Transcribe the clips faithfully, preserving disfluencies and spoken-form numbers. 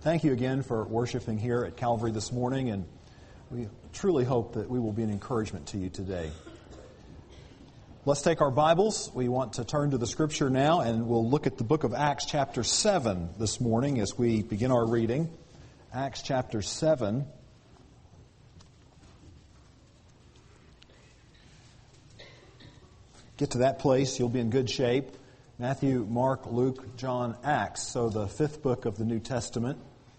Thank you again for worshiping here at Calvary this morning, and we truly hope that we will be an encouragement to you today. Let's take our Bibles. We want to turn to the Scripture now, and we'll look at the book of Acts chapter seven this morning as we begin our reading. Acts chapter seven. Get to that place, you'll be in good shape. Matthew, Mark, Luke, John, Acts, so the fifth book of the New Testament.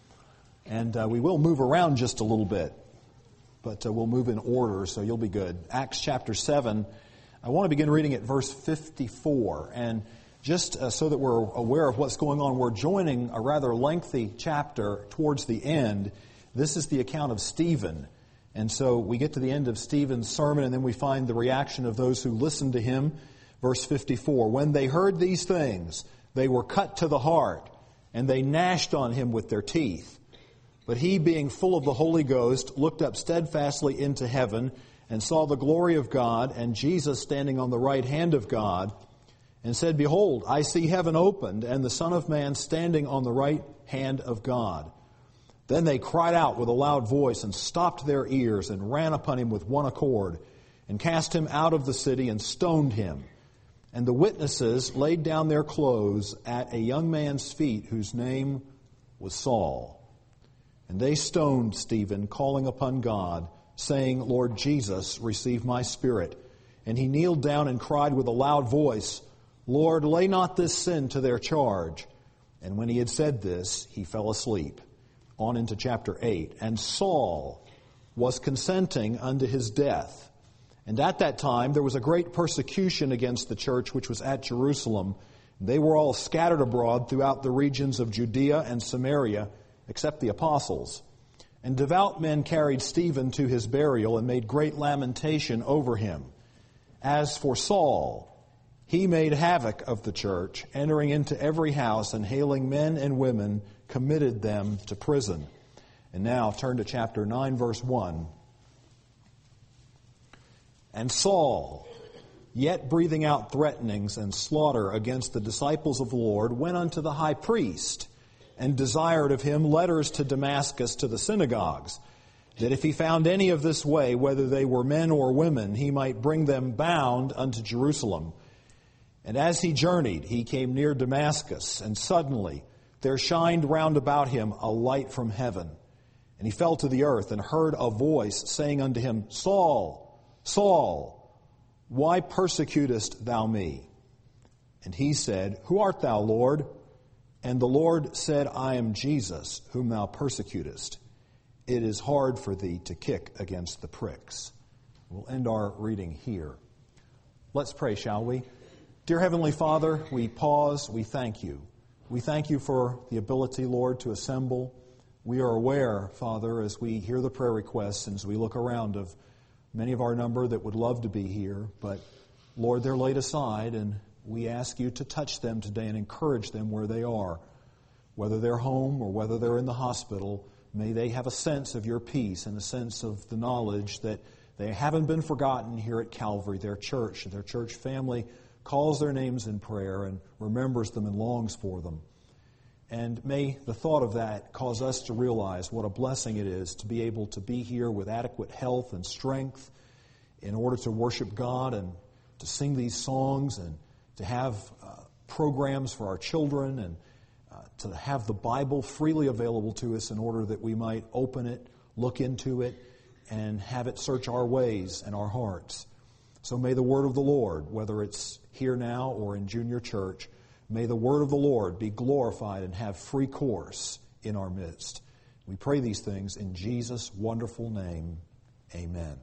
And uh, we will move around just a little bit, but uh, we'll move in order, so you'll be good. Acts chapter seven, I want to begin reading at verse fifty-four. And just uh, so that we're aware of what's going on, we're joining a rather lengthy chapter towards the end. This is the account of Stephen. And so we get to the end of Stephen's sermon, and then we find the reaction of those who listened to him. Verse fifty-four, when they heard these things, they were cut to the heart, and they gnashed on him with their teeth. But he, being full of the Holy Ghost, looked up steadfastly into heaven, and saw the glory of God, and Jesus standing on the right hand of God, and said, Behold, I see heaven opened, and the Son of Man standing on the right hand of God. Then they cried out with a loud voice, and stopped their ears, and ran upon him with one accord, and cast him out of the city, and stoned him. And the witnesses laid down their clothes at a young man's feet, whose name was Saul. And they stoned Stephen, calling upon God, saying, Lord Jesus, receive my spirit. And he kneeled down and cried with a loud voice, Lord, lay not this sin to their charge. And when he had said this, he fell asleep. On into chapter eight. And Saul was consenting unto his death. And at that time there was a great persecution against the church which was at Jerusalem. They were all scattered abroad throughout the regions of Judea and Samaria, except the apostles. And devout men carried Stephen to his burial and made great lamentation over him. As for Saul, he made havoc of the church, entering into every house and hailing men and women, committed them to prison. And now turn to chapter nine, verse one. And Saul, yet breathing out threatenings and slaughter against the disciples of the Lord, went unto the high priest, and desired of him letters to Damascus to the synagogues, that if he found any of this way, whether they were men or women, he might bring them bound unto Jerusalem. And as he journeyed, he came near Damascus, and suddenly there shined round about him a light from heaven. And he fell to the earth, and heard a voice saying unto him, Saul, Saul, why persecutest thou me? And he said, Who art thou, Lord? And the Lord said, I am Jesus, whom thou persecutest. It is hard for thee to kick against the pricks. We'll end our reading here. Let's pray, shall we? Dear Heavenly Father, we pause, we thank you. We thank you for the ability, Lord, to assemble. We are aware, Father, as we hear the prayer requests and as we look around of many of our number that would love to be here, but Lord, they're laid aside, and we ask you to touch them today and encourage them where they are. Whether they're home or whether they're in the hospital, may they have a sense of your peace and a sense of the knowledge that they haven't been forgotten here at Calvary. Their church, their church family calls their names in prayer and remembers them and longs for them. And may the thought of that cause us to realize what a blessing it is to be able to be here with adequate health and strength in order to worship God and to sing these songs and to have uh, programs for our children and uh, to have the Bible freely available to us in order that we might open it, look into it, and have it search our ways and our hearts. So may the word of the Lord, whether it's here now or in junior church, may the word of the Lord be glorified and have free course in our midst. We pray these things in Jesus' wonderful name. Amen.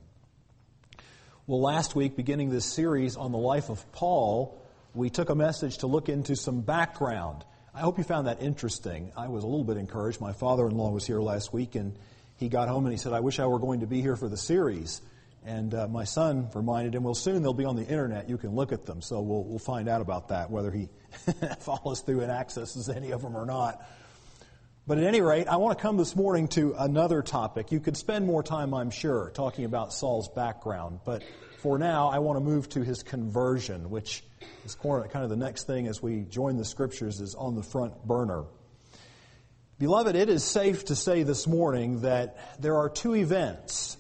Well, last week, beginning this series on the life of Paul, we took a message to look into some background. I hope you found that interesting. I was a little bit encouraged. My father-in-law was here last week, and he got home and he said, I wish I were going to be here for the series. And uh, my son reminded him, well, soon they'll be on the internet. You can look at them. So we'll, we'll find out about that, whether he follows through and accesses any of them or not. But at any rate, I want to come this morning to another topic. You could spend more time, I'm sure, talking about Saul's background. But for now, I want to move to his conversion, which is kind of the next thing as we join the Scriptures is on the front burner. Beloved, it is safe to say this morning that there are two events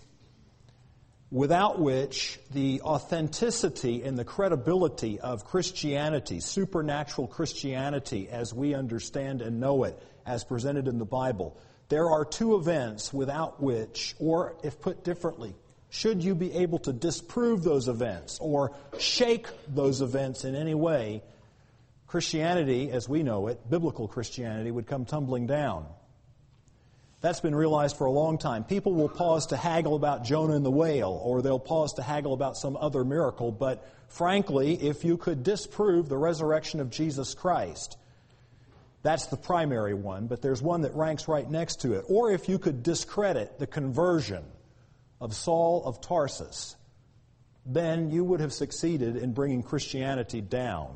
without which the authenticity and the credibility of Christianity, supernatural Christianity as we understand and know it, as presented in the Bible, there are two events without which, or if put differently, should you be able to disprove those events or shake those events in any way, Christianity, as we know it, biblical Christianity, would come tumbling down. That's been realized for a long time. People will pause to haggle about Jonah and the whale, or they'll pause to haggle about some other miracle. But frankly, if you could disprove the resurrection of Jesus Christ, that's the primary one, but there's one that ranks right next to it. Or if you could discredit the conversion of Saul of Tarsus, then you would have succeeded in bringing Christianity down.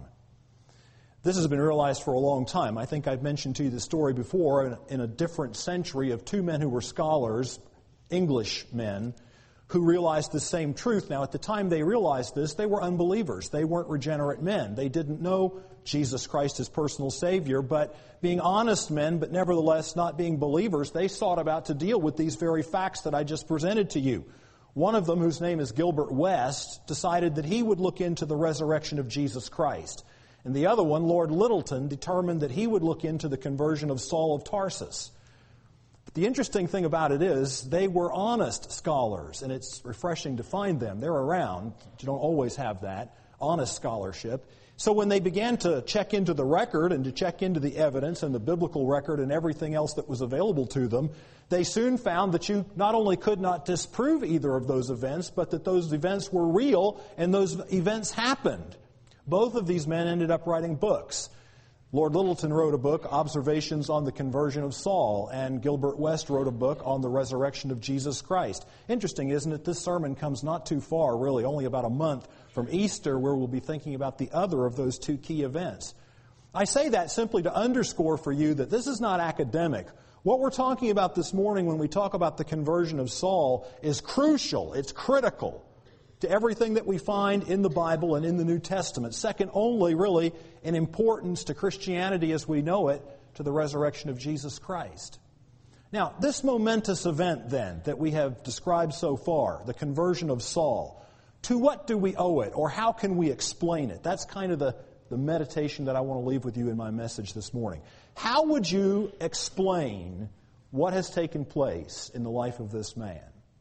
This has been realized for a long time. I think I've mentioned to you the story before in, in a different century of two men who were scholars, English men, who realized the same truth. Now, at the time they realized this, they were unbelievers. They weren't regenerate men. They didn't know Jesus Christ as personal Savior, but being honest men, but nevertheless not being believers, they sought about to deal with these very facts that I just presented to you. One of them, whose name is Gilbert West, decided that he would look into the resurrection of Jesus Christ. And the other one, Lord Lyttelton, determined that he would look into the conversion of Saul of Tarsus. But the interesting thing about it is they were honest scholars, and it's refreshing to find them. They're around. You don't always have that, honest scholarship. So when they began to check into the record and to check into the evidence and the biblical record and everything else that was available to them, they soon found that you not only could not disprove either of those events, but that those events were real and those events happened. Both of these men ended up writing books. Lord Lyttelton wrote a book, Observations on the Conversion of Saul, and Gilbert West wrote a book on the resurrection of Jesus Christ. Interesting, isn't it? This sermon comes not too far, really, only about a month from Easter, where we'll be thinking about the other of those two key events. I say that simply to underscore for you that this is not academic. What we're talking about this morning when we talk about the conversion of Saul is crucial. It's critical to everything that we find in the Bible and in the New Testament. Second only, really, in importance to Christianity as we know it, to the resurrection of Jesus Christ. Now, this momentous event, then, that we have described so far, the conversion of Saul, to what do we owe it, or how can we explain it? That's kind of the, the meditation that I want to leave with you in my message this morning. How would you explain what has taken place in the life of this man?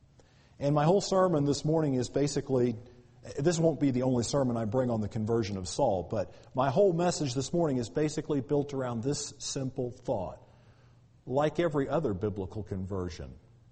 And my whole sermon this morning is basically, this won't be the only sermon I bring on the conversion of Saul, but my whole message this morning is basically built around this simple thought. Like every other biblical conversion,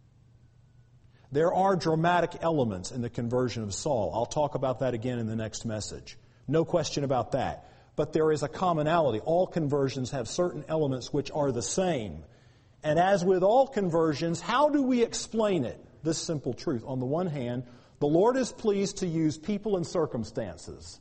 there are dramatic elements in the conversion of Saul. I'll talk about that again in the next message. No question about that. But there is a commonality. All conversions have certain elements which are the same. And as with all conversions, how do we explain it? This simple truth. On the one hand, the Lord is pleased to use people and circumstances.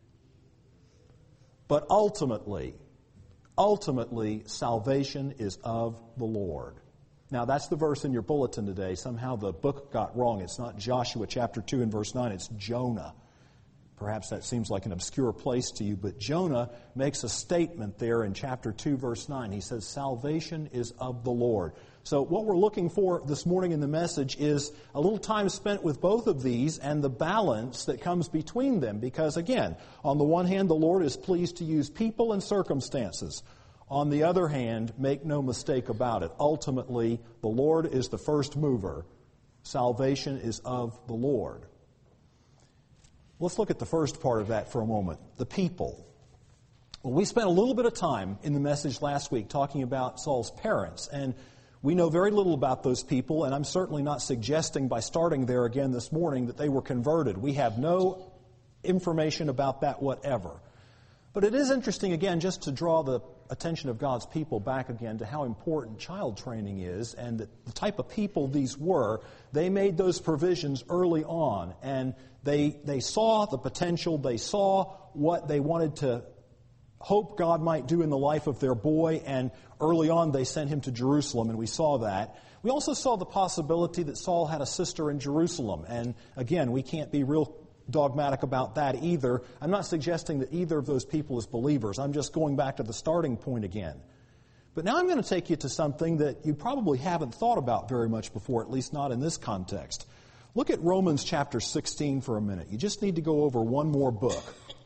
But ultimately, ultimately, salvation is of the Lord. Now, that's the verse in your bulletin today. Somehow the book got wrong. It's not Joshua chapter two and verse nine. It's Jonah. Perhaps that seems like an obscure place to you, but Jonah makes a statement there in chapter two, verse nine. He says, salvation is of the Lord. So what we're looking for this morning in the message is a little time spent with both of these and the balance that comes between them. Because again, on the one hand, the Lord is pleased to use people and circumstances. On the other hand, make no mistake about it, ultimately, the Lord is the first mover. Salvation is of the Lord. Let's look at the first part of that for a moment, the people. Well, we spent a little bit of time in the message last week talking about Saul's parents, and we know very little about those people, and I'm certainly not suggesting by starting there again this morning that they were converted. We have no information about that whatever. But it is interesting, again, just to draw the attention of God's people back again to how important child training is and that the type of people these were. They made those provisions early on, and they they saw the potential. They saw what they wanted to hope God might do in the life of their boy, and early on they sent him to Jerusalem, and we saw that. We also saw the possibility that Saul had a sister in Jerusalem, and again, we can't be real dogmatic about that either. I'm not suggesting that either of those people is believers. I'm just going back to the starting point again. But now I'm going to take you to something that you probably haven't thought about very much before, at least not in this context. Look at Romans chapter sixteen for a minute. You just need to go over one more book.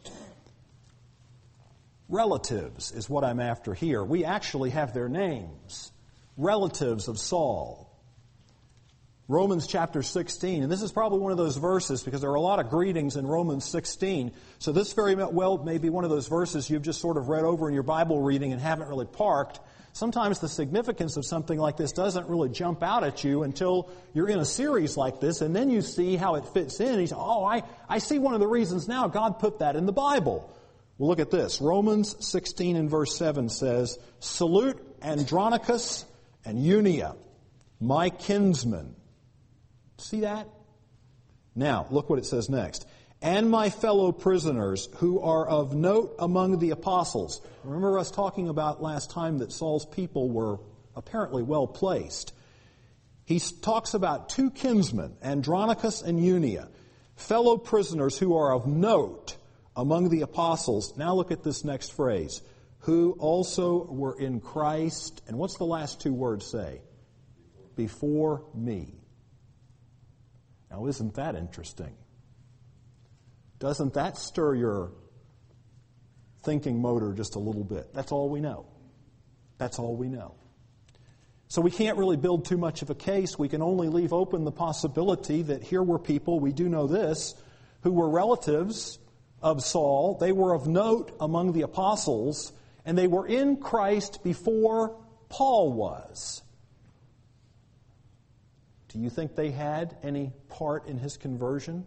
Relatives is what I'm after here. We actually have their names. Relatives of Saul. Romans chapter sixteen, and this is probably one of those verses because there are a lot of greetings in Romans sixteen. So this very well may be one of those verses you've just sort of read over in your Bible reading and haven't really parked. Sometimes the significance of something like this doesn't really jump out at you until you're in a series like this, and then you see how it fits in. And you say, oh, I, I see one of the reasons now God put that in the Bible. Well, look at this. Romans sixteen and verse seven says, "Salute Andronicus and Eunia, my kinsmen." See that? Now, look what it says next. "And my fellow prisoners who are of note among the apostles." Remember us talking about last time that Saul's people were apparently well placed. He talks about two kinsmen, Andronicus and Eunia, fellow prisoners who are of note among the apostles. Now look at this next phrase. "Who also were in Christ," and what's the last two words say? "Before me." Now, isn't that interesting? Doesn't that stir your thinking motor just a little bit? That's all we know. That's all we know. So we can't really build too much of a case. We can only leave open the possibility that here were people, we do know this, who were relatives of Saul. They were of note among the apostles, and they were in Christ before Paul was. Do you think they had any part in his conversion?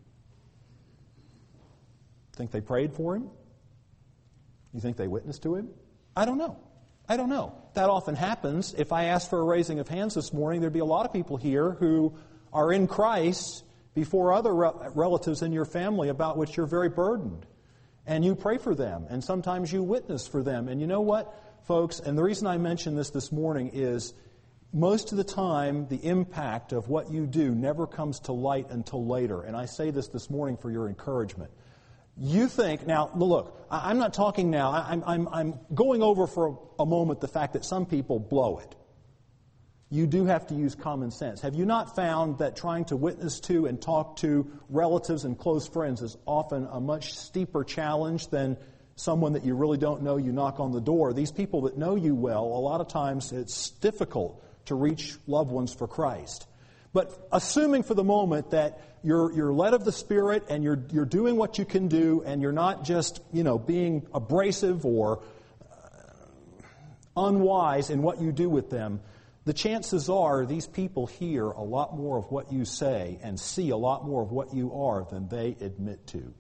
Think they prayed for him? You think they witnessed to him? I don't know. I don't know. That often happens. If I asked for a raising of hands this morning, there'd be a lot of people here who are in Christ before other relatives in your family about which you're very burdened. And you pray for them, and sometimes you witness for them. And you know what, folks, and the reason I mention this this morning is most of the time, the impact of what you do never comes to light until later. And I say this this morning for your encouragement. You think, now, look, I'm not talking now, I'm, I'm, I'm going over for a moment the fact that some people blow it. You do have to use common sense. Have you not found that trying to witness to and talk to relatives and close friends is often a much steeper challenge than someone that you really don't know, you knock on the door? These people that know you well, a lot of times it's difficult to reach loved ones for Christ. But assuming for the moment that you're you're led of the Spirit and you're you're doing what you can do and you're not just, you know, being abrasive or uh, unwise in what you do with them, the chances are these people hear a lot more of what you say and see a lot more of what you are than they admit to.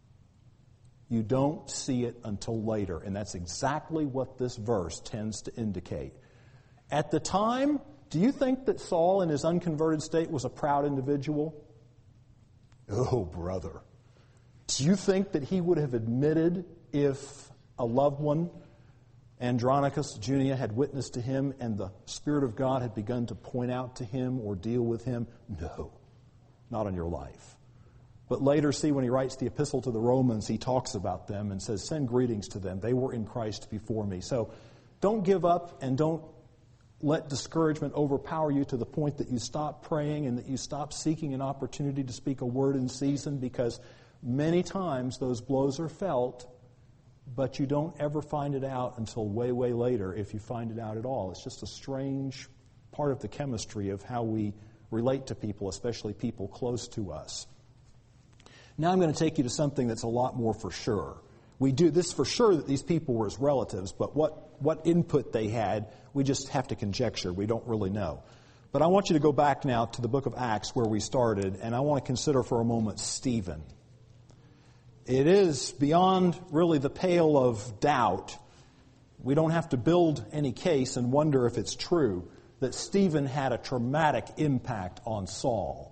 You don't see it until later, and that's exactly what this verse tends to indicate. At the time, do you think that Saul in his unconverted state was a proud individual? Oh, brother. Do you think that he would have admitted if a loved one, Andronicus, Junia, had witnessed to him and the Spirit of God had begun to point out to him or deal with him? No, not in your life. But later, see, when he writes the epistle to the Romans, he talks about them and says, "Send greetings to them. They were in Christ before me." So don't give up and don't let discouragement overpower you to the point that you stop praying and that you stop seeking an opportunity to speak a word in season, because many times those blows are felt, but you don't ever find it out until way, way later, if you find it out at all. It's just a strange part of the chemistry of how we relate to people, especially people close to us. Now I'm going to take you to something that's a lot more for sure. We do this for sure that these people were his relatives, but what, what input they had, we just have to conjecture. We don't really know. But I want you to go back now to the book of Acts where we started, and I want to consider for a moment Stephen. It is beyond really the pale of doubt. We don't have to build any case and wonder if it's true that Stephen had a traumatic impact on Saul.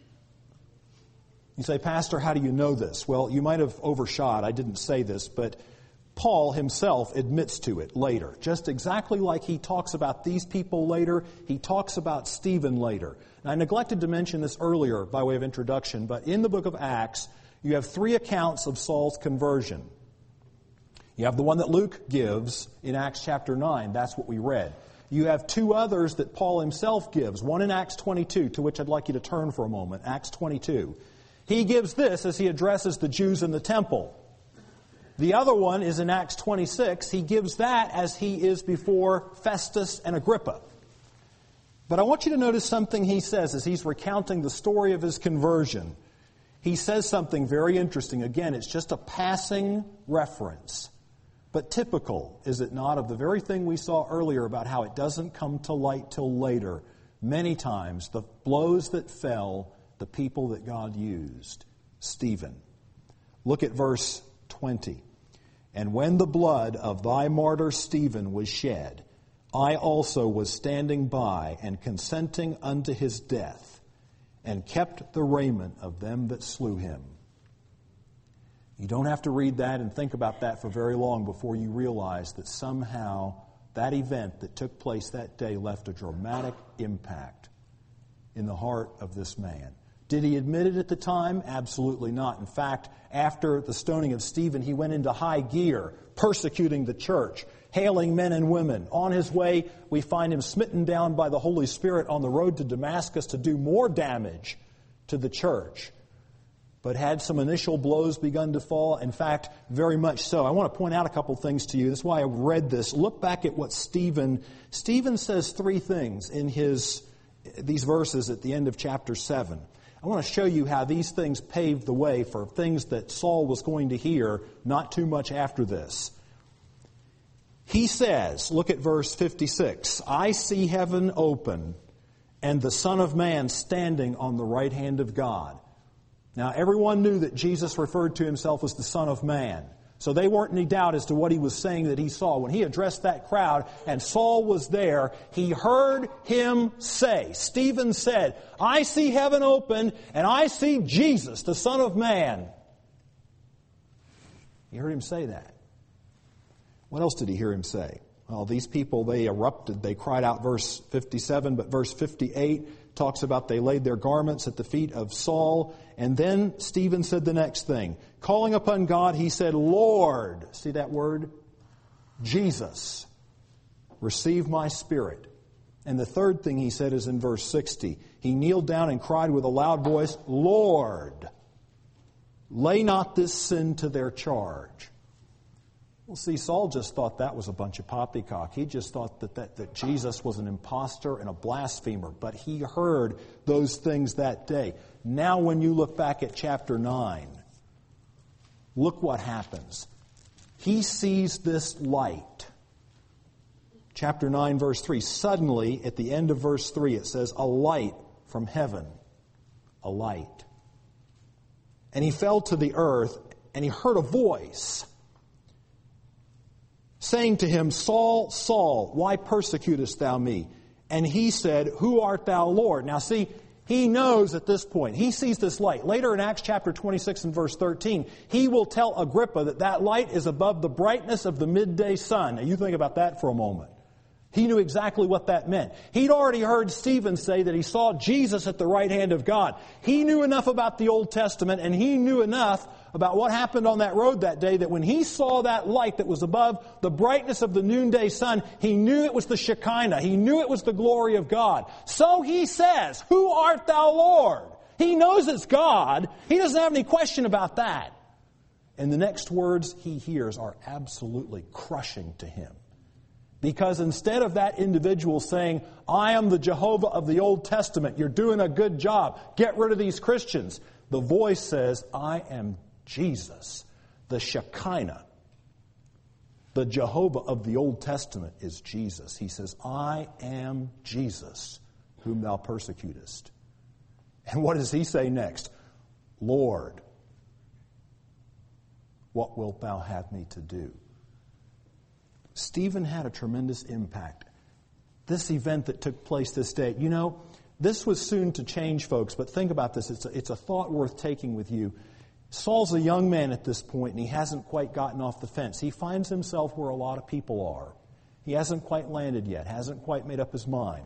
You say, "Pastor, how do you know this?" Well, you might have overshot. I didn't say this, but Paul himself admits to it later. Just exactly like he talks about these people later, he talks about Stephen later. Now, I neglected to mention this earlier by way of introduction, but in the book of Acts, you have three accounts of Saul's conversion. You have the one that Luke gives in Acts chapter nine. That's what we read. You have two others that Paul himself gives. One in Acts twenty-two, to which I'd like you to turn for a moment. Acts twenty-two. He gives this as he addresses the Jews in the temple. The other one is in Acts twenty-six. He gives that as he is before Festus and Agrippa. But I want you to notice something he says as he's recounting the story of his conversion. He says something very interesting. Again, it's just a passing reference. But typical, is it not, of the very thing we saw earlier about how it doesn't come to light till later. Many times, the blows that fell, the people that God used. Stephen. Look at verse twenty. And when the blood of thy martyr Stephen was shed, I also was standing by and consenting unto his death, and kept the raiment of them that slew him. You don't have to read that and think about that for very long before you realize that somehow that event that took place that day left a dramatic impact in the heart of this man. Did he admit it at the time? Absolutely not. In fact, after the stoning of Stephen, he went into high gear, persecuting the church, hailing men and women. On his way, we find him smitten down by the Holy Spirit on the road to Damascus to do more damage to the church. But had some initial blows begun to fall? In fact, very much so. I want to point out a couple things to you. That's why I read this. Look back at what Stephen... Stephen says three things in his these verses at the end of chapter seven. I want to show you how these things paved the way for things that Saul was going to hear not too much after this. He says, look at verse fifty-six, I see heaven open and the Son of Man standing on the right hand of God. Now, everyone knew that Jesus referred to himself as the Son of Man. So they weren't any doubt as to what he was saying that he saw. When he addressed that crowd and Saul was there, he heard him say, Stephen said, I see heaven open and I see Jesus, the Son of Man. He heard him say that. What else did he hear him say? Well, these people, they erupted. They cried out, verse fifty-seven, but verse fifty-eight talks about they laid their garments at the feet of Saul. And then Stephen said the next thing. Calling upon God, he said, Lord, see that word? Jesus, receive my spirit. And the third thing he said is in verse sixty. He kneeled down and cried with a loud voice, Lord, lay not this sin to their charge. Well, see, Saul just thought that was a bunch of poppycock. He just thought that, that, that Jesus was an imposter and a blasphemer. But he heard those things that day. Now when you look back at chapter nine, look what happens. He sees this light. Chapter nine, verse three. Suddenly, at the end of verse three, it says, a light from heaven. A light. And he fell to the earth, and he heard a voice saying to him, Saul, Saul, why persecutest thou me? And he said, Who art thou, Lord? Now see, he knows at this point. He sees this light. Later in Acts chapter twenty-six and verse thirteen, he will tell Agrippa that that light is above the brightness of the midday sun. Now you think about that for a moment. He knew exactly what that meant. He'd already heard Stephen say that he saw Jesus at the right hand of God. He knew enough about the Old Testament, and he knew enough about what happened on that road that day that when he saw that light that was above the brightness of the noonday sun, he knew it was the Shekinah. He knew it was the glory of God. So he says, Who art thou, Lord? He knows it's God. He doesn't have any question about that. And the next words he hears are absolutely crushing to him. Because instead of that individual saying, I am the Jehovah of the Old Testament, you're doing a good job, get rid of these Christians, the voice says, I am Jesus, the Shekinah. The Jehovah of the Old Testament is Jesus. He says, I am Jesus, whom thou persecutest. And what does he say next? Lord, what wilt thou have me to do? Stephen had a tremendous impact. This event that took place this day, you know, this was soon to change, folks, but think about this. It's a, it's a thought worth taking with you. Saul's a young man at this point, and he hasn't quite gotten off the fence. He finds himself where a lot of people are. He hasn't quite landed yet, hasn't quite made up his mind.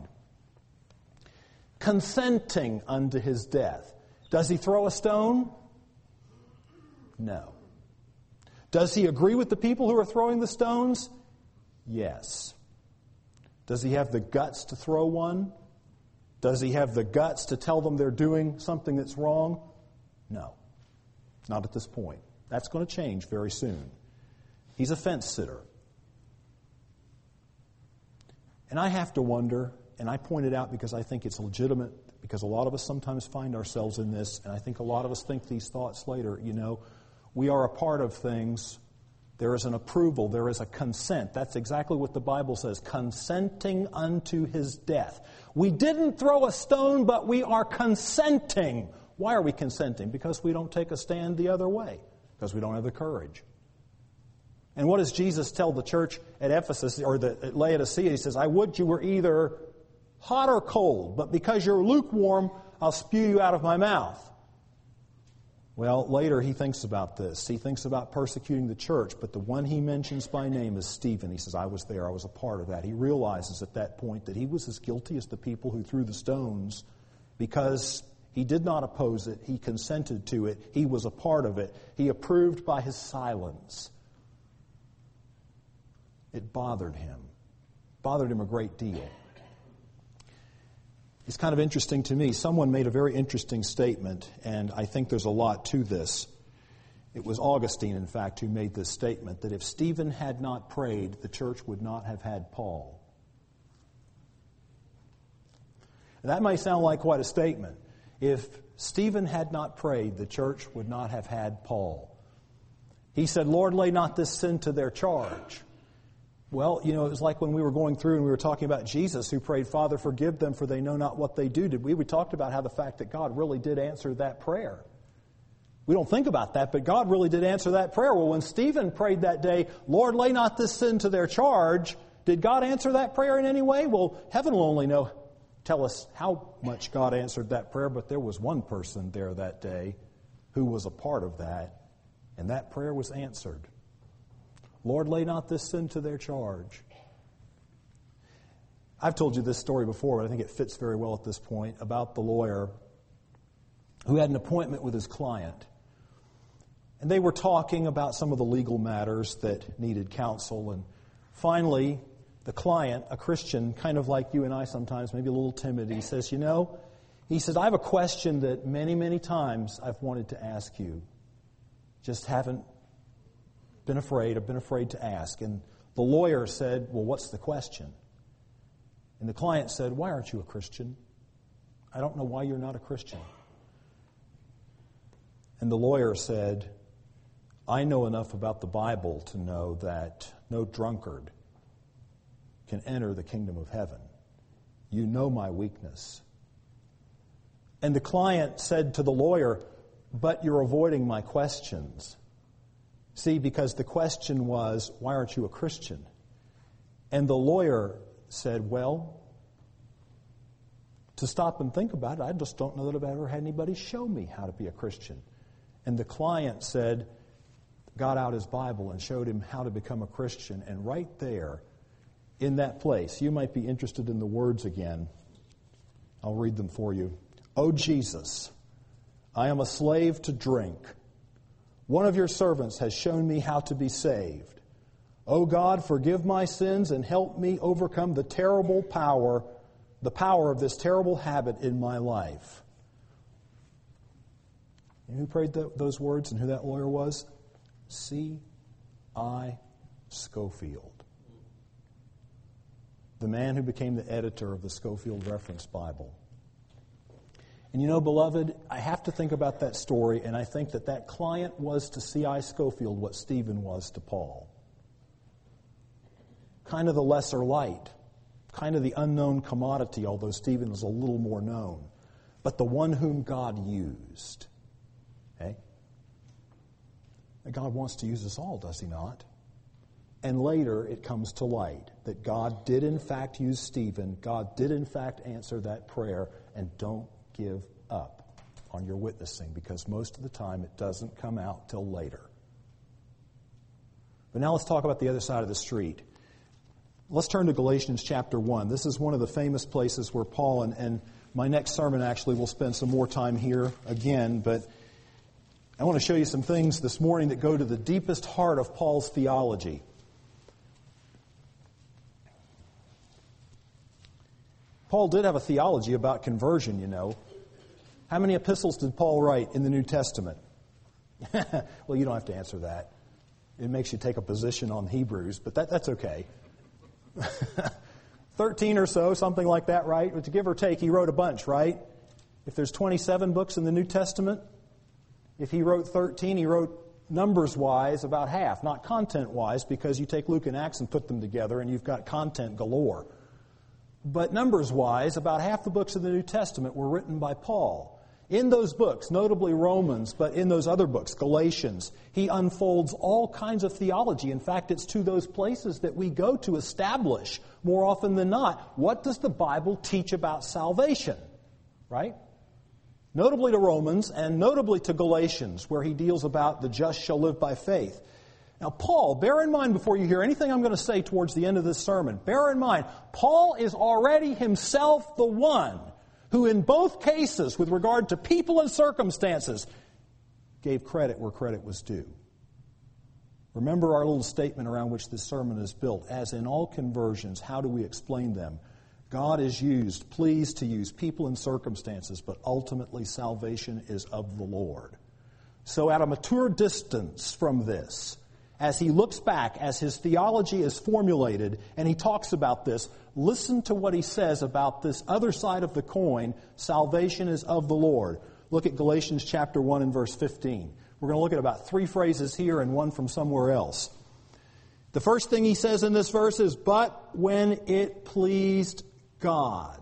Consenting unto his death. Does he throw a stone? No. Does he agree with the people who are throwing the stones? Yes. Does he have the guts to throw one? Does he have the guts to tell them they're doing something that's wrong? No. Not at this point. That's going to change very soon. He's a fence sitter. And I have to wonder, and I point it out because I think it's legitimate, because a lot of us sometimes find ourselves in this, and I think a lot of us think these thoughts later. You know, we are a part of things. There is an approval. There is a consent. That's exactly what the Bible says, consenting unto his death. We didn't throw a stone, but we are consenting. Why are we consenting? Because we don't take a stand the other way, because we don't have the courage. And what does Jesus tell the church at Ephesus, or the, at Laodicea? He says, I would you were either hot or cold, but because you're lukewarm, I'll spew you out of my mouth. Well, later he thinks about this. He thinks about persecuting the church, but the one he mentions by name is Stephen. He says, I was there, I was a part of that. He realizes at that point that he was as guilty as the people who threw the stones, because he did not oppose it, he consented to it, he was a part of it, he approved by his silence. It bothered him. Bothered him a great deal. It's kind of interesting to me. Someone made a very interesting statement, and I think there's a lot to this. It was Augustine, in fact, who made this statement, that if Stephen had not prayed, the church would not have had Paul. And that might sound like quite a statement. If Stephen had not prayed, the church would not have had Paul. He said, Lord, lay not this sin to their charge. Well, you know, it was like when we were going through and we were talking about Jesus who prayed, Father, forgive them for they know not what they do. Did we? We talked about how the fact that God really did answer that prayer. We don't think about that, but God really did answer that prayer. Well, when Stephen prayed that day, Lord, lay not this sin to their charge, did God answer that prayer in any way? Well, heaven will only know, tell us how much God answered that prayer, but there was one person there that day who was a part of that, and that prayer was answered. Lord, lay not this sin to their charge. I've told you this story before, but I think it fits very well at this point, about the lawyer who had an appointment with his client. And they were talking about some of the legal matters that needed counsel. And finally, the client, a Christian, kind of like you and I sometimes, maybe a little timid, he says, you know, he says, I have a question that many, many times I've wanted to ask you. Just haven't been afraid, I've been afraid to ask. And the lawyer said, well, what's the question? And the client said, why aren't you a Christian? I don't know why you're not a Christian. And the lawyer said, I know enough about the Bible to know that no drunkard can enter the kingdom of heaven. You know my weakness. And the client said to the lawyer, but you're avoiding my questions. See, because the question was, why aren't you a Christian? And the lawyer said, well, to stop and think about it, I just don't know that I've ever had anybody show me how to be a Christian. And the client said, got out his Bible and showed him how to become a Christian. And right there, in that place, you might be interested in the words again. I'll read them for you. O Jesus, I am a slave to drink. One of your servants has shown me how to be saved. O God, forgive my sins and help me overcome the terrible power, the power of this terrible habit in my life. You know who prayed the, those words and who that lawyer was? C I Scofield. The man who became the editor of the Scofield Reference Bible. And you know, beloved, I have to think about that story, and I think that that client was to C I Scofield what Stephen was to Paul. Kind of the lesser light, kind of the unknown commodity, although Stephen was a little more known, but the one whom God used. Okay? And God wants to use us all, does he not? And later it comes to light that God did in fact use Stephen, God did in fact answer that prayer, and don't give up on your witnessing, because most of the time it doesn't come out till later. But now let's talk about the other side of the street. Let's turn to Galatians chapter one. This is one of the famous places where Paul, and, and my next sermon actually will spend some more time here again, but I want to show you some things this morning that go to the deepest heart of Paul's theology. Paul did have a theology about conversion, you know. How many epistles did Paul write in the New Testament? Well, you don't have to answer that. It makes you take a position on Hebrews, but that, that's okay. Thirteen or so, something like that, right? But to give or take, he wrote a bunch, right? If there's twenty-seven books in the New Testament, if he wrote thirteen, he wrote numbers-wise about half, not content-wise, because you take Luke and Acts and put them together and you've got content galore. But numbers-wise, about half the books of the New Testament were written by Paul. In those books, notably Romans, but in those other books, Galatians, he unfolds all kinds of theology. In fact, it's to those places that we go to establish, more often than not, what does the Bible teach about salvation, right? Notably to Romans and notably to Galatians, where he deals about the just shall live by faith. Now, Paul, bear in mind before you hear anything I'm going to say towards the end of this sermon, bear in mind, Paul is already himself the one who in both cases, with regard to people and circumstances, gave credit where credit was due. Remember our little statement around which this sermon is built. As in all conversions, how do we explain them? God is used, pleased to use people and circumstances, but ultimately salvation is of the Lord. So at a mature distance from this, as he looks back, as his theology is formulated, and he talks about this, listen to what he says about this other side of the coin, salvation is of the Lord. Look at Galatians chapter one and verse fifteen. We're going to look at about three phrases here and one from somewhere else. The first thing he says in this verse is, but when it pleased God.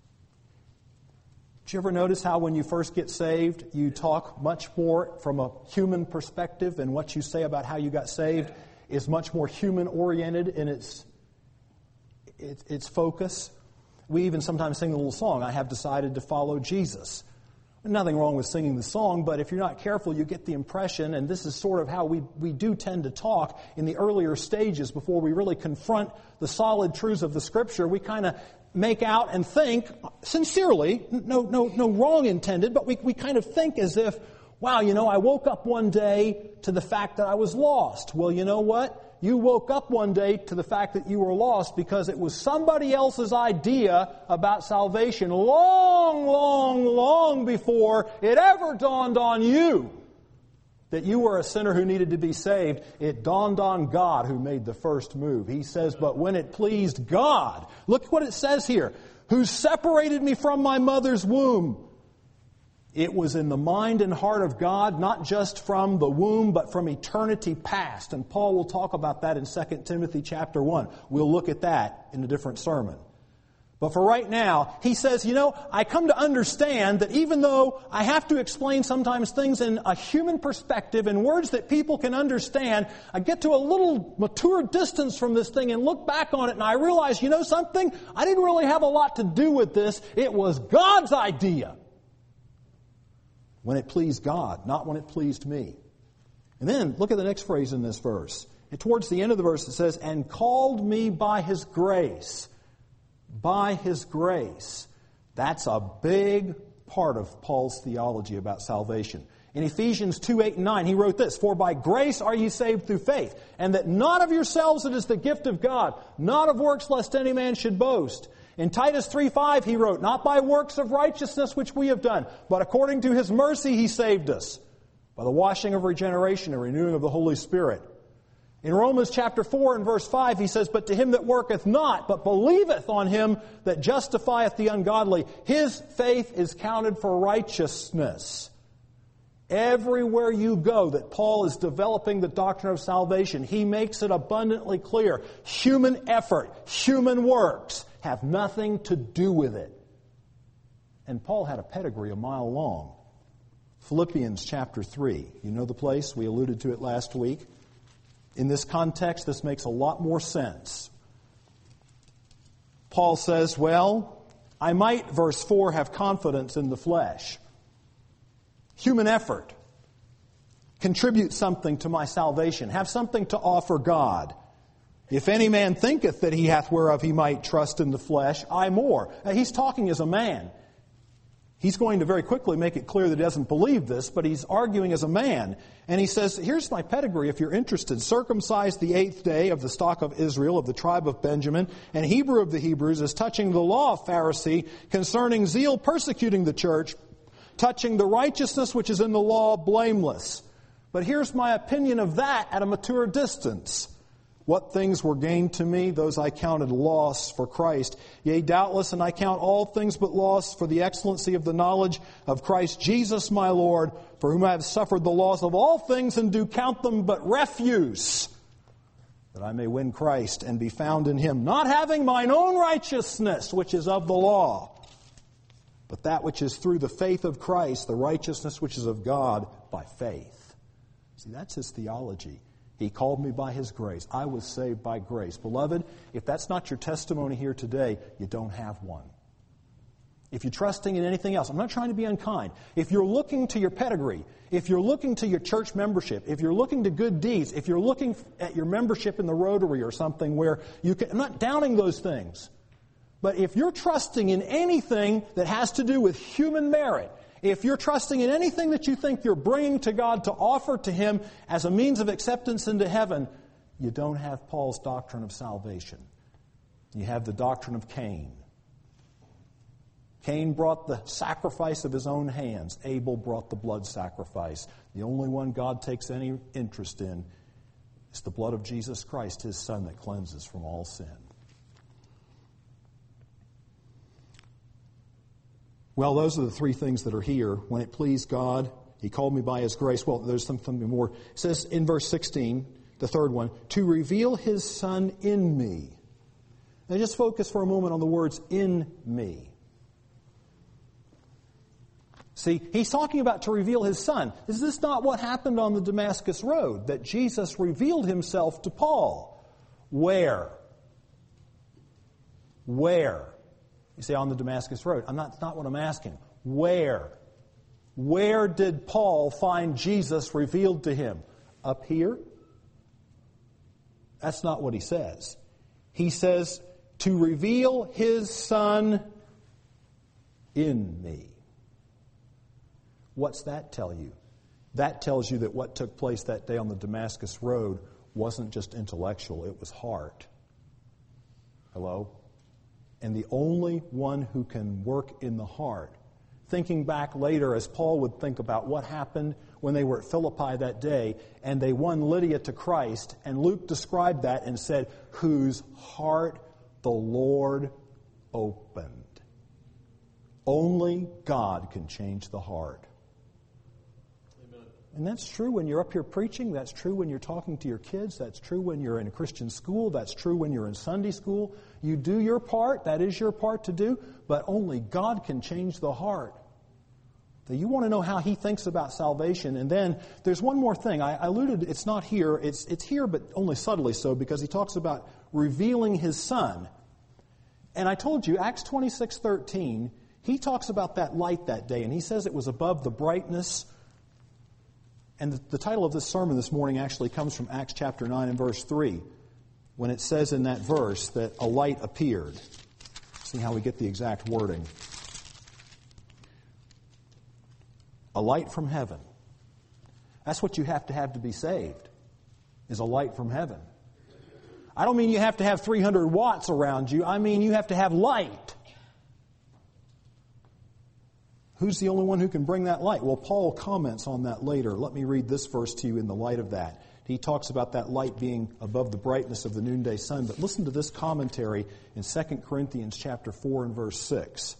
Did you ever notice how when you first get saved, you talk much more from a human perspective, and what you say about how you got saved is much more human-oriented in its, its, its focus? We even sometimes sing the little song, I have decided to follow Jesus. Nothing wrong with singing the song, but if you're not careful, you get the impression, and this is sort of how we, we do tend to talk in the earlier stages before we really confront the solid truths of the Scripture. We kind of make out and think, sincerely, no no no wrong intended, but we, we kind of think as if, wow, you know, I woke up one day to the fact that I was lost. Well, you know what? You woke up one day to the fact that you were lost because it was somebody else's idea about salvation long, long, long before it ever dawned on you that you were a sinner who needed to be saved. It dawned on God who made the first move. He says, but when it pleased God, look what it says here, who separated me from my mother's womb. It was in the mind and heart of God, not just from the womb, but from eternity past. And Paul will talk about that in Second Timothy chapter one. We'll look at that in a different sermon. But for right now, he says, you know, I come to understand that even though I have to explain sometimes things in a human perspective, in words that people can understand, I get to a little mature distance from this thing and look back on it and I realize, you know something? I didn't really have a lot to do with this. It was God's idea. When it pleased God, not when it pleased me. And then, look at the next phrase in this verse. And towards the end of the verse it says, and called me by His grace. By His grace. That's a big part of Paul's theology about salvation. In Ephesians two, eight, and nine, he wrote this, for by grace are ye saved through faith, and that not of yourselves it is the gift of God, not of works lest any man should boast. In Titus three, five, he wrote, not by works of righteousness which we have done, but according to His mercy He saved us, by the washing of regeneration and renewing of the Holy Spirit. In Romans chapter four and verse five, he says, but to him that worketh not, but believeth on Him that justifieth the ungodly, his faith is counted for righteousness. Everywhere you go that Paul is developing the doctrine of salvation, he makes it abundantly clear. Human effort, human works have nothing to do with it. And Paul had a pedigree a mile long. Philippians chapter three. You know the place? We alluded to it last week. In this context, this makes a lot more sense. Paul says, well, I might, verse four, have confidence in the flesh. Human effort. Contribute something to my salvation. Have something to offer God. If any man thinketh that he hath whereof he might trust in the flesh, I more. Now, he's talking as a man. He's going to very quickly make it clear that he doesn't believe this, but he's arguing as a man. And he says, here's my pedigree if you're interested. Circumcised the eighth day of the stock of Israel, of the tribe of Benjamin, and Hebrew of the Hebrews, as touching the law of Pharisee, concerning zeal persecuting the church, touching the righteousness which is in the law, blameless. But here's my opinion of that at a mature distance. What things were gained to me, those I counted loss for Christ. Yea, doubtless, and I count all things but loss for the excellency of the knowledge of Christ Jesus my Lord, for whom I have suffered the loss of all things, and do count them but refuse, that I may win Christ and be found in Him, not having mine own righteousness, which is of the law, but that which is through the faith of Christ, the righteousness which is of God by faith. See, that's his theology. He called me by His grace. I was saved by grace. Beloved, if that's not your testimony here today, you don't have one. If you're trusting in anything else, I'm not trying to be unkind. If you're looking to your pedigree, if you're looking to your church membership, if you're looking to good deeds, if you're looking at your membership in the Rotary or something where you can, I'm not downing those things. But if you're trusting in anything that has to do with human merit, if you're trusting in anything that you think you're bringing to God to offer to Him as a means of acceptance into heaven, you don't have Paul's doctrine of salvation. You have the doctrine of Cain. Cain brought the sacrifice of his own hands. Abel brought the blood sacrifice. The only one God takes any interest in is the blood of Jesus Christ, His Son, that cleanses from all sin. Well, those are the three things that are here. When it pleased God, He called me by His grace. Well, there's something more. It says in verse sixteen, the third one, to reveal His Son in me. Now just focus for a moment on the words in me. See, he's talking about to reveal His Son. Is this not what happened on the Damascus Road? That Jesus revealed Himself to Paul? Where? Where? You say, on the Damascus Road. I'm not, that's not what I'm asking. Where? Where did Paul find Jesus revealed to him? Up here? That's not what he says. He says, to reveal His Son in me. What's that tell you? That tells you that what took place that day on the Damascus Road wasn't just intellectual, it was heart. Hello? And the only one who can work in the heart. Thinking back later, as Paul would think about what happened when they were at Philippi that day, and they won Lydia to Christ, and Luke described that and said, whose heart the Lord opened. Only God can change the heart. Amen. And that's true when you're up here preaching. That's true when you're talking to your kids. That's true when you're in a Christian school. That's true when you're in Sunday school. You do your part. That is your part to do. But only God can change the heart. So you want to know how He thinks about salvation. And then there's one more thing. I alluded, it's not here. It's, it's here, but only subtly so, because he talks about revealing His Son. And I told you, Acts twenty-six thirteen, he talks about that light that day. And he says it was above the brightness. And the, the title of this sermon this morning actually comes from Acts chapter nine and verse three. When it says in that verse that a light appeared. See how we get the exact wording. A light from heaven. That's what you have to have to be saved, is a light from heaven. I don't mean you have to have three hundred watts around you. I mean you have to have light. Who's the only one who can bring that light? Well, Paul comments on that later. Let me read this verse to you in the light of that. He talks about that light being above the brightness of the noonday sun. But listen to this commentary in Second Corinthians chapter four and verse six.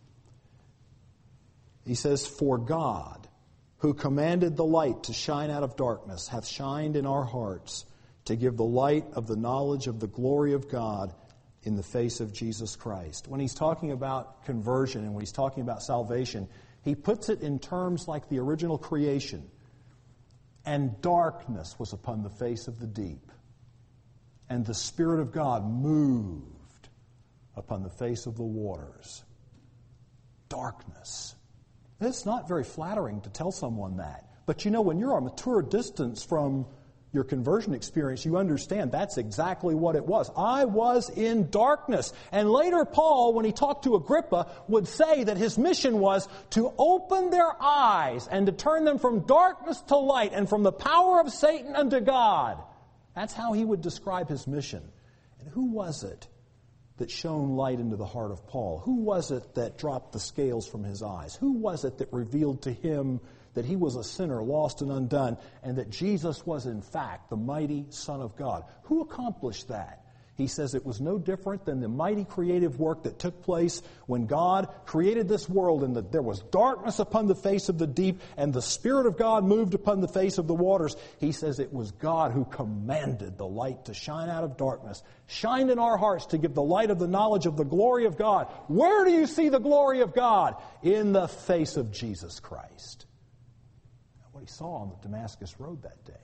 He says, for God, who commanded the light to shine out of darkness, hath shined in our hearts to give the light of the knowledge of the glory of God in the face of Jesus Christ. When he's talking about conversion and when he's talking about salvation, he puts it in terms like the original creation. And darkness was upon the face of the deep. And the Spirit of God moved upon the face of the waters. Darkness. It's not very flattering to tell someone that. But you know, when you're a mature distance from your conversion experience, you understand that's exactly what it was. I was in darkness. And later Paul, when he talked to Agrippa, would say that his mission was to open their eyes and to turn them from darkness to light and from the power of Satan unto God. That's how he would describe his mission. And who was it that shone light into the heart of Paul? Who was it that dropped the scales from his eyes? Who was it that revealed to him that he was a sinner, lost and undone, and that Jesus was in fact the mighty Son of God? Who accomplished that? He says it was no different than the mighty creative work that took place when God created this world, and that there was darkness upon the face of the deep, and the Spirit of God moved upon the face of the waters. He says it was God who commanded the light to shine out of darkness, shine in our hearts to give the light of the knowledge of the glory of God. Where do you see the glory of God? In the face of Jesus Christ. What he saw on the Damascus Road that day.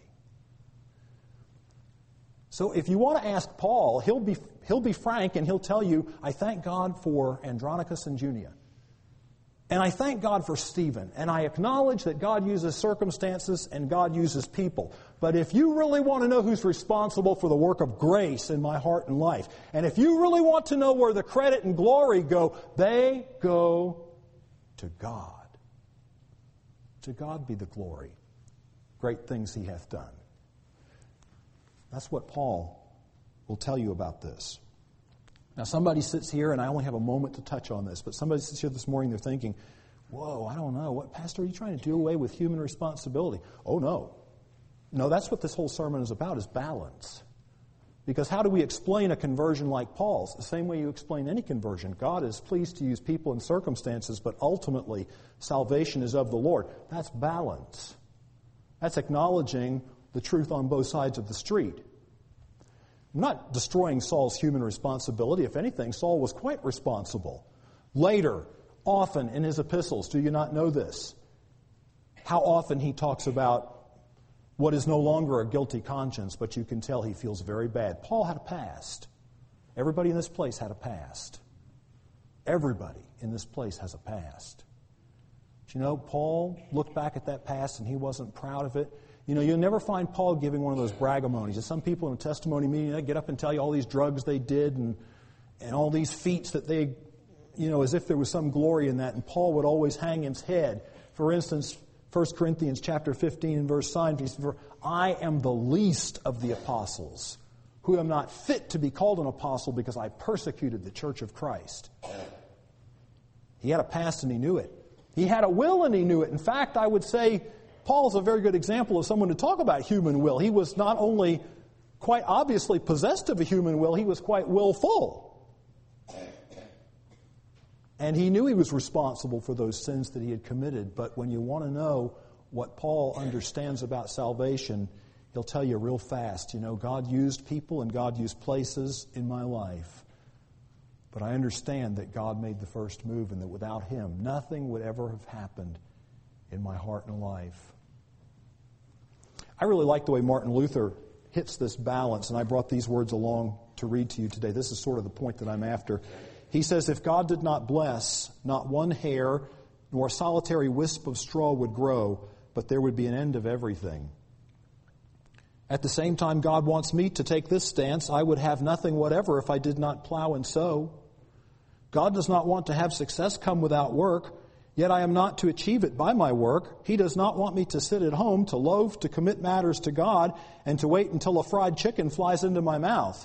So if you want to ask Paul, he'll be, he'll be frank and he'll tell you, I thank God for Andronicus and Junia. And I thank God for Stephen. And I acknowledge that God uses circumstances and God uses people. But if you really want to know who's responsible for the work of grace in my heart and life, and if you really want to know where the credit and glory go, they go to God. To God be the glory. Great things he hath done. That's what Paul will tell you about this. Now somebody sits here, and I only have a moment to touch on this, but somebody sits here this morning, they're thinking, whoa, I don't know. What, Pastor, are you trying to do away with human responsibility? Oh, no. No, that's what this whole sermon is about, is balance. Because how do we explain a conversion like Paul's? The same way you explain any conversion. God is pleased to use people and circumstances, but ultimately salvation is of the Lord. That's balance. That's acknowledging the truth on both sides of the street. I'm not destroying Saul's human responsibility. If anything, Saul was quite responsible. Later, often in his epistles, do you not know this? How often he talks about what is no longer a guilty conscience, but you can tell he feels very bad. Paul had a past. Everybody in this place had a past. Everybody in this place has a past. But you know, Paul looked back at that past and he wasn't proud of it. You know, you'll never find Paul giving one of those braggamonies. There's some people in a testimony meeting, they get up and tell you all these drugs they did and, and all these feats that they, you know, as if there was some glory in that. And Paul would always hang his head. For instance, First Corinthians chapter fifteen and verse nine, he says, I am the least of the apostles, who am not fit to be called an apostle because I persecuted the church of Christ. He had a past and he knew it. He had a will and he knew it. In fact, I would say Paul's a very good example of someone to talk about human will. He was not only quite obviously possessed of a human will, he was quite willful. And he knew he was responsible for those sins that he had committed. But when you want to know what Paul understands about salvation, he'll tell you real fast, you know, God used people and God used places in my life. But I understand that God made the first move and that without him, nothing would ever have happened in my heart and life. I really like the way Martin Luther hits this balance, and I brought these words along to read to you today. This is sort of the point that I'm after. He says, if God did not bless, not one hair nor a solitary wisp of straw would grow, but there would be an end of everything. At the same time, God wants me to take this stance. I would have nothing whatever if I did not plow and sow. God does not want to have success come without work, yet I am not to achieve it by my work. He does not want me to sit at home, to loaf, to commit matters to God, and to wait until a fried chicken flies into my mouth.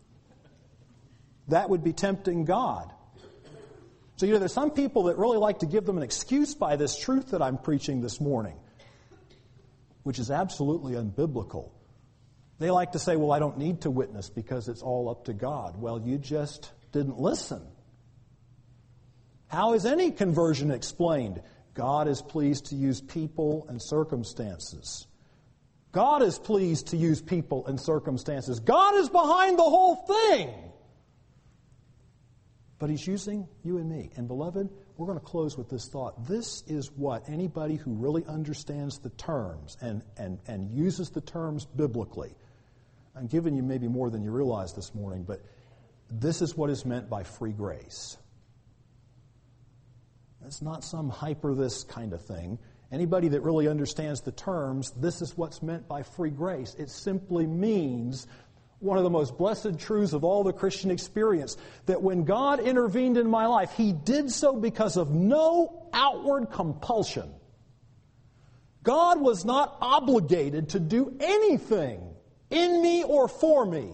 That would be tempting God. So, you know, there's some people that really like to give them an excuse by this truth that I'm preaching this morning, which is absolutely unbiblical. They like to say, well, I don't need to witness because it's all up to God. Well, you just didn't listen. How is any conversion explained? God is pleased to use people and circumstances. God is pleased to use people and circumstances. God is behind the whole thing. But He's using you and me. And beloved, we're going to close with this thought. This is what anybody who really understands the terms and, and, and uses the terms biblically. I'm giving you maybe more than you realize this morning, but this is what is meant by free grace. It's not some hyper this kind of thing. Anybody that really understands the terms, this is what's meant by free grace. It simply means one of the most blessed truths of all the Christian experience, that when God intervened in my life, He did so because of no outward compulsion. God was not obligated to do anything in me or for me,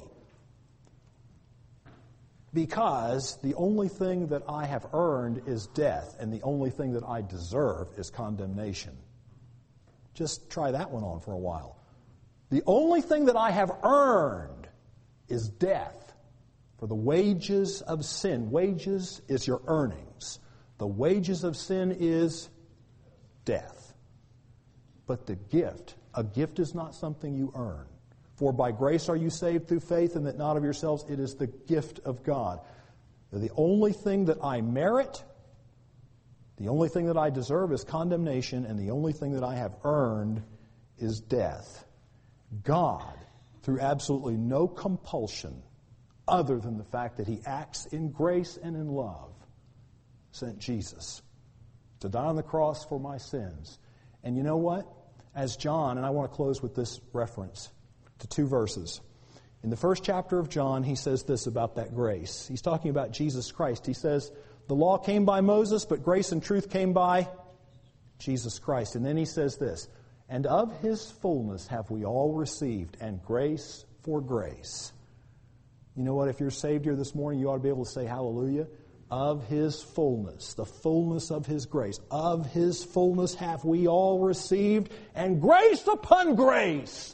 because the only thing that I have earned is death, and the only thing that I deserve is condemnation. Just try that one on for a while. The only thing that I have earned is death. For the wages of sin, wages is your earnings. The wages of sin is death. But the gift, a gift is not something you earn. For by grace are you saved through faith, and that not of yourselves, it is the gift of God. The only thing that I merit, the only thing that I deserve is condemnation, and the only thing that I have earned is death. God, through absolutely no compulsion, other than the fact that He acts in grace and in love, sent Jesus to die on the cross for my sins. And you know what? As John, and I want to close with this reference to two verses. In the first chapter of John, he says this about that grace. He's talking about Jesus Christ. He says, the law came by Moses, but grace and truth came by Jesus Christ. And then he says this, and of His fullness have we all received, and grace for grace. You know what? If you're saved here this morning, you ought to be able to say hallelujah. Of His fullness, the fullness of His grace. Of His fullness have we all received, and grace upon grace.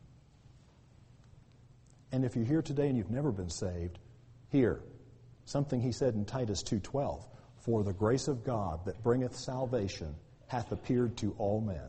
And if you're here today and you've never been saved, hear something He said in Titus two twelve. For the grace of God that bringeth salvation hath appeared to all men.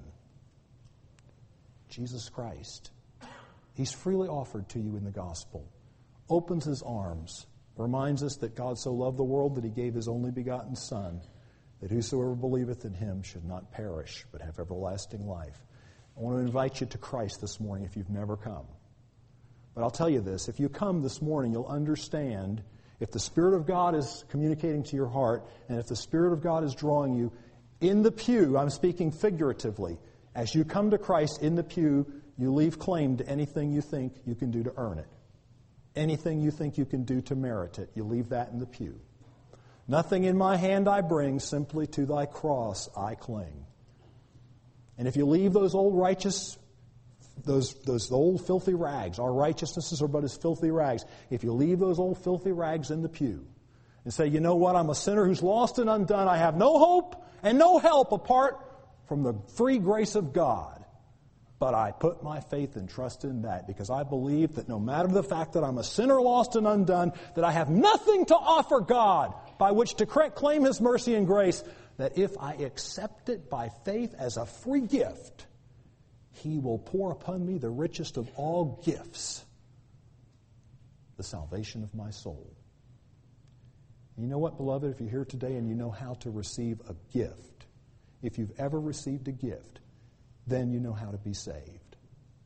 Jesus Christ. He's freely offered to you in the gospel. Opens His arms. Reminds us that God so loved the world that He gave His only begotten Son, that whosoever believeth in Him should not perish, but have everlasting life. I want to invite you to Christ this morning if you've never come. But I'll tell you this, if you come this morning, you'll understand, if the Spirit of God is communicating to your heart, and if the Spirit of God is drawing you in the pew, I'm speaking figuratively, as you come to Christ in the pew, you leave claim to anything you think you can do to earn it. Anything you think you can do to merit it, you leave that in the pew. Nothing in my hand I bring, simply to Thy cross I cling. And if you leave those old righteous, those, those old filthy rags, our righteousnesses are but as filthy rags. If you leave those old filthy rags in the pew and say, you know what, I'm a sinner who's lost and undone. I have no hope and no help apart from the free grace of God. But I put my faith and trust in that because I believe that no matter the fact that I'm a sinner lost and undone, that I have nothing to offer God by which to claim His mercy and grace, that if I accept it by faith as a free gift, He will pour upon me the richest of all gifts, the salvation of my soul. You know what, beloved, if you're here today and you know how to receive a gift, if you've ever received a gift, then you know how to be saved.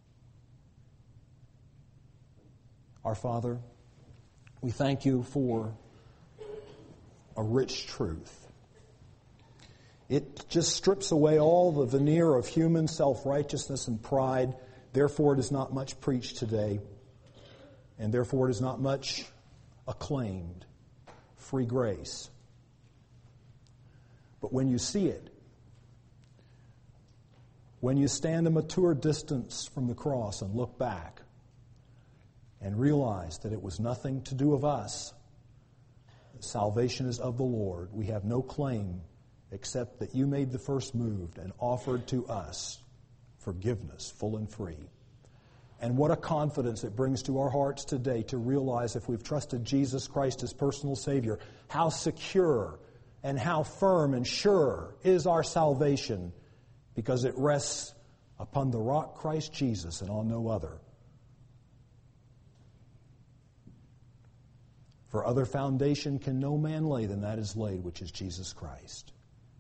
Our Father, we thank You for a rich truth. It just strips away all the veneer of human self-righteousness and pride. Therefore, it is not much preached today, and therefore it is not much acclaimed. Free grace. But when you see it, when you stand a mature distance from the cross and look back and realize that it was nothing to do of us, that salvation is of the Lord, we have no claim except that You made the first move and offered to us forgiveness, full and free. And what a confidence it brings to our hearts today to realize if we've trusted Jesus Christ as personal Savior, how secure and how firm and sure is our salvation, because it rests upon the rock Christ Jesus and on no other. For other foundation can no man lay than that is laid, which is Jesus Christ.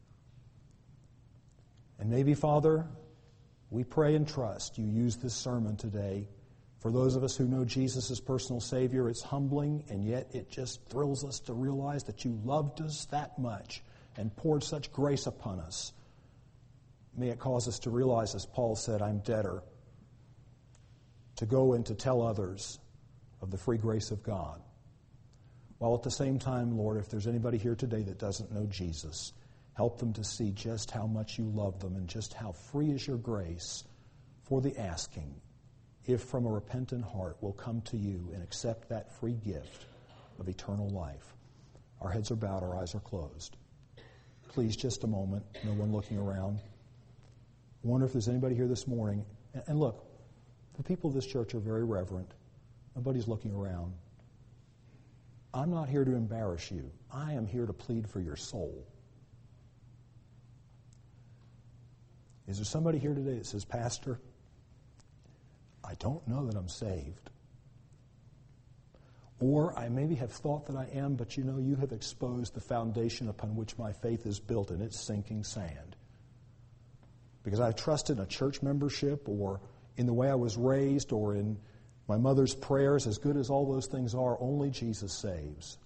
And maybe, Father, we pray and trust You use this sermon today. For those of us who know Jesus as personal Savior, it's humbling, and yet it just thrills us to realize that You loved us that much and poured such grace upon us. May it cause us to realize, as Paul said, I'm debtor, to go and to tell others of the free grace of God. While at the same time, Lord, if there's anybody here today that doesn't know Jesus, help them to see just how much you love them and just how free is your grace for the asking, if from a repentant heart will come to you and accept that free gift of eternal life. Our heads are bowed, our eyes are closed. Please, just a moment, no one looking around. I wonder if there's anybody here this morning. And look, the people of this church are very reverent. Nobody's looking around. I'm not here to embarrass you. I am here to plead for your soul. Is there somebody here today that says, Pastor, I don't know that I'm saved. Or I maybe have thought that I am, but you know, you have exposed the foundation upon which my faith is built, and it's sinking sand. Because I've trusted in a church membership, or in the way I was raised, or in my mother's prayers, as good as all those things are, only Jesus saves.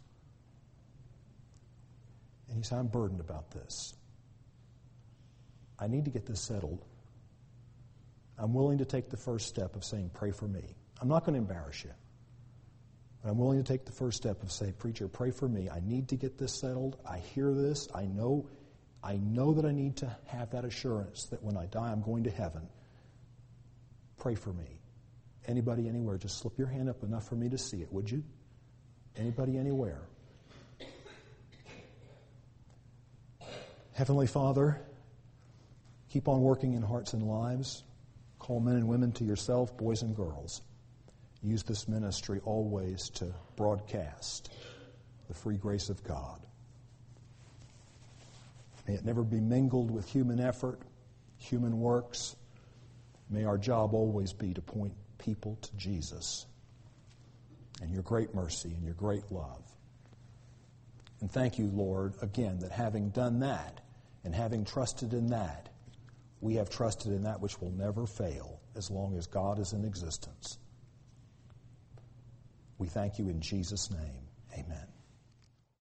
And he said, I'm burdened about this. I need to get this settled. I'm willing to take the first step of saying, pray for me. I'm not going to embarrass you. But I'm willing to take the first step of saying, preacher, pray for me. I need to get this settled. I hear this. I know, I know that I need to have that assurance that when I die, I'm going to heaven. Pray for me. Anybody, anywhere, just slip your hand up enough for me to see it, would you? Anybody, anywhere. Heavenly Father, keep on working in hearts and lives. Call men and women to yourself, boys and girls. Use this ministry always to broadcast the free grace of God. May it never be mingled with human effort, human works. May our job always be to point people to Jesus and your great mercy and your great love. And thank you, Lord, again, that having done that and having trusted in that, we have trusted in that which will never fail as long as God is in existence. We thank you in Jesus' name. Amen.